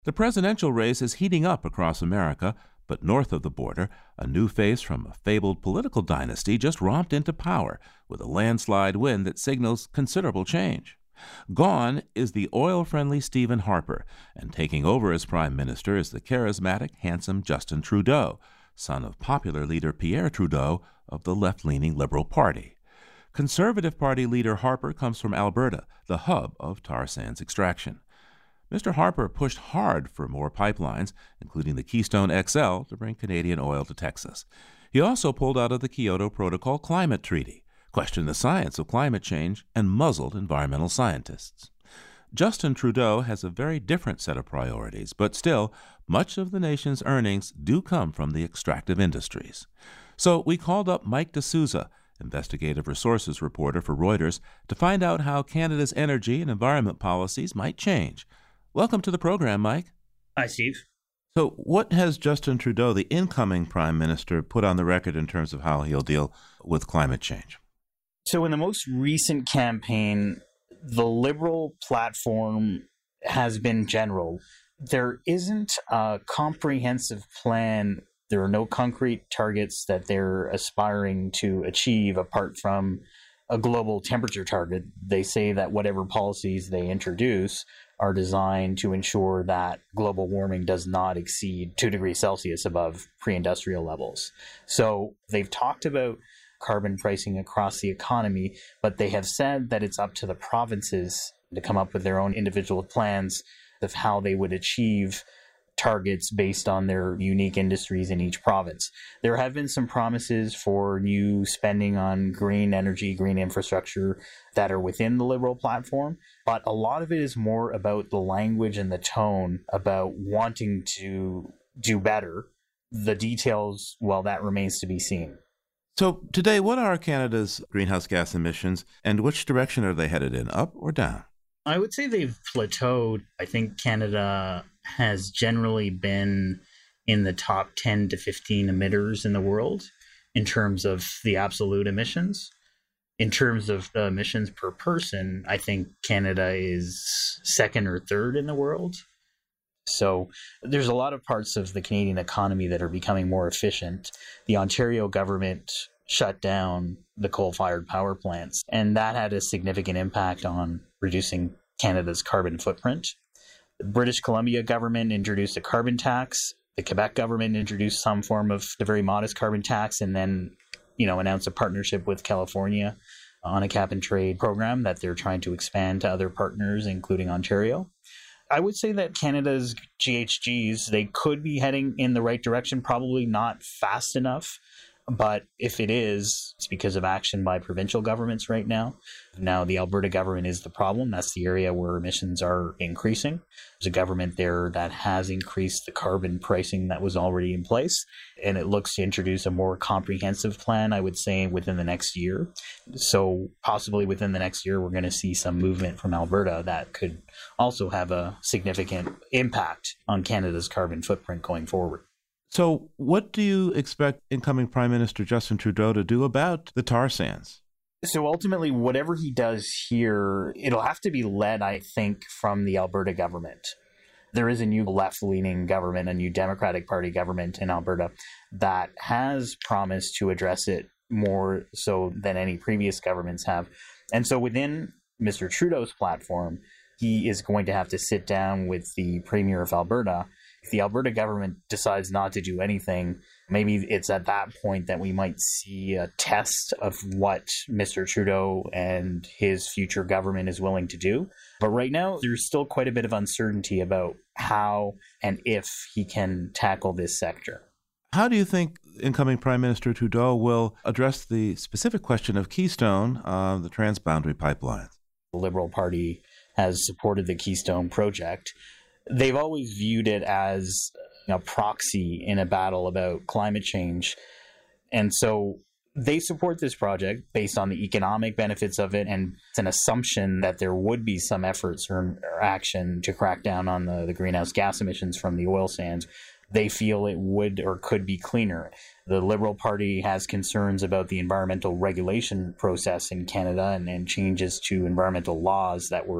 The presidential race is heating up across America, but north of the border, a new face from a fabled political dynasty just romped into power with a landslide win that signals considerable change. Gone is the oil-friendly Stephen Harper, and taking over as prime minister is the charismatic, handsome Justin Trudeau, son of popular leader Pierre Trudeau of the left-leaning Liberal Party. Conservative Party leader Harper comes from Alberta, the hub of tar sands extraction. Mr. Harper pushed hard for more pipelines, including the Keystone XL, to bring Canadian oil to Texas. He also pulled out of the Kyoto Protocol climate treaty, questioned the science of climate change, and muzzled environmental scientists. Justin Trudeau has a very different set of priorities, but still, much of the nation's earnings do come from the extractive industries. So we called up Mike D'Souza, investigative resources reporter for Reuters, to find out how Canada's energy and environment policies might change. Welcome to the program, Mike. Hi, Steve. So what has Justin Trudeau, the incoming prime minister, put on the record in terms of how he'll deal with climate change? So in the most recent campaign, the Liberal platform has been general. There isn't a comprehensive plan. There are no concrete targets that they're aspiring to achieve apart from a global temperature target. They say that whatever policies they introduce are designed to ensure that global warming does not exceed 2 degrees Celsius above pre-industrial levels. So they've talked about carbon pricing across the economy, but they have said that it's up to the provinces to come up with their own individual plans of how they would achieve targets based on their unique industries in each province. There have been some promises for new spending on green energy, green infrastructure that are within the Liberal platform, but a lot of it is more about the language and the tone about wanting to do better. The details, well, that remains to be seen. So today, what are Canada's greenhouse gas emissions, and which direction are they headed in, up or down? I would say they've plateaued. I think Canada has generally been in the top 10 to 15 emitters in the world in terms of the absolute emissions. In terms of the emissions per person, I think Canada is second or third in the world. So there's a lot of parts of the Canadian economy that are becoming more efficient. The Ontario government shut down the coal-fired power plants, and that had a significant impact on reducing Canada's carbon footprint. The British Columbia government introduced a carbon tax. The Quebec government introduced some form of a very modest carbon tax, and then, announced a partnership with California on a cap and trade program that they're trying to expand to other partners, including Ontario. I would say that Canada's GHGs, they could be heading in the right direction, probably not fast enough. But if it is, it's because of action by provincial governments right now. Now, the Alberta government is the problem. That's the area where emissions are increasing. There's a government there that has increased the carbon pricing that was already in place, and it looks to introduce a more comprehensive plan, I would say, within the next year. So possibly within the next year, we're going to see some movement from Alberta that could also have a significant impact on Canada's carbon footprint going forward. So what do you expect incoming Prime Minister Justin Trudeau to do about the tar sands? So ultimately, whatever he does here, it'll have to be led, I think, from the Alberta government. There is a new left-leaning government, a new Democratic Party government in Alberta that has promised to address it more so than any previous governments have. And so within Mr. Trudeau's platform, he is going to have to sit down with the Premier of Alberta. If the Alberta government decides not to do anything, maybe it's at that point that we might see a test of what Mr. Trudeau and his future government is willing to do. But right now, there's still quite a bit of uncertainty about how and if he can tackle this sector. How do you think incoming Prime Minister Trudeau will address the specific question of Keystone, the transboundary pipelines? The Liberal Party has supported the Keystone project. They've always viewed it as a proxy in a battle about climate change. And so they support this project based on the economic benefits of it, and it's an assumption that there would be some efforts or action to crack down on the greenhouse gas emissions from the oil sands. They feel it would or could be cleaner. The Liberal Party has concerns about the environmental regulation process in Canada and changes to environmental laws that were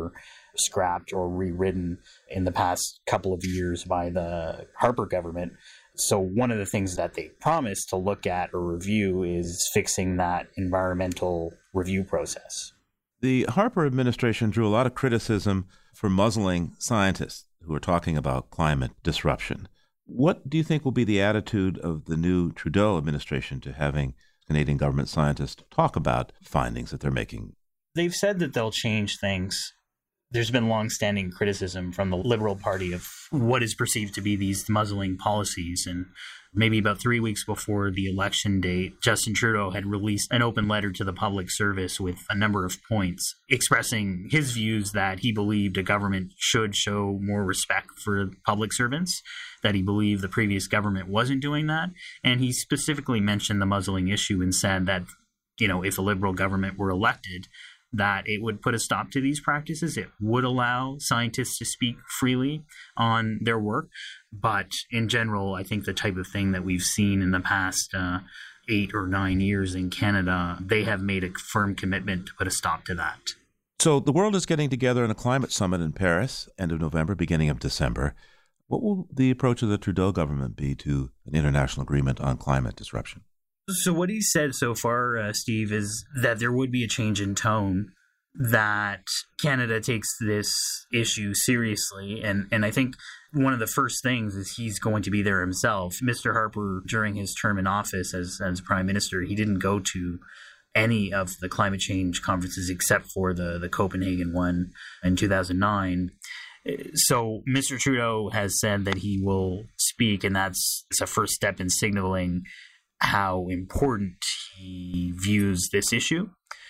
scrapped or rewritten in the past couple of years by the Harper government. So one of the things that they promised to look at or review is fixing that environmental review process. The Harper administration drew a lot of criticism for muzzling scientists who are talking about climate disruption. What do you think will be the attitude of the new Trudeau administration to having Canadian government scientists talk about findings that they're making? They've said that they'll change things. There's been longstanding criticism from the Liberal Party of what is perceived to be these muzzling policies. And maybe about 3 weeks before the election date, Justin Trudeau had released an open letter to the public service with a number of points expressing his views that he believed a government should show more respect for public servants, that he believed the previous government wasn't doing that. And he specifically mentioned the muzzling issue and said that, if a Liberal government were elected, that it would put a stop to these practices. It would allow scientists to speak freely on their work. But in general, I think the type of thing that we've seen in the past 8 or 9 years in Canada, they have made a firm commitment to put a stop to that. So the world is getting together in a climate summit in Paris, end of November, beginning of December. What will the approach of the Trudeau government be to an international agreement on climate disruption? So what he said so far, Steve, is that there would be a change in tone, that Canada takes this issue seriously. And I think one of the first things is he's going to be there himself. Mr. Harper, during his term in office as Prime Minister, he didn't go to any of the climate change conferences except for the Copenhagen one in 2009. So Mr. Trudeau has said that he will speak, and it's a first step in signaling how important he views this issue.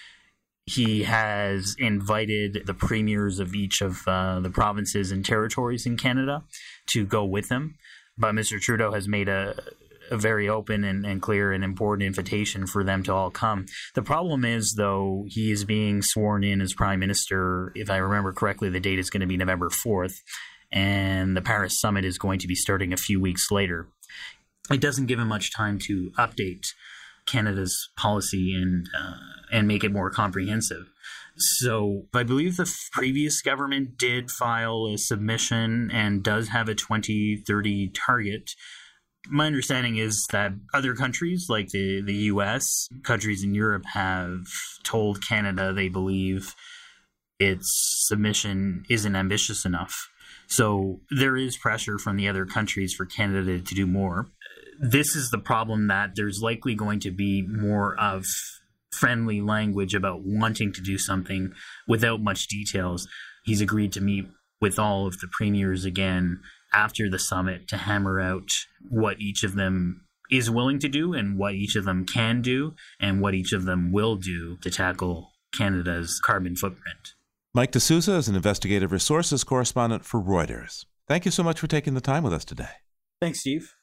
He has invited the premiers of each of the provinces and territories in Canada to go with him. But Mr. Trudeau has made a very open and clear and important invitation for them to all come. The problem is, though, he is being sworn in as Prime Minister. If I remember correctly, the date is going to be November 4th, and the Paris summit is going to be starting a few weeks later. It doesn't give him much time to update Canada's policy and make it more comprehensive. So I believe the previous government did file a submission and does have a 2030 target. My understanding is that other countries like the US, countries in Europe, have told Canada they believe its submission isn't ambitious enough. So there is pressure from the other countries for Canada to do more. This is the problem, that there's likely going to be more of friendly language about wanting to do something without much details. He's agreed to meet with all of the premiers again after the summit to hammer out what each of them is willing to do and what each of them can do and what each of them will do to tackle Canada's carbon footprint. Mike D'Souza is an investigative resources correspondent for Reuters. Thank you so much for taking the time with us today. Thanks, Steve.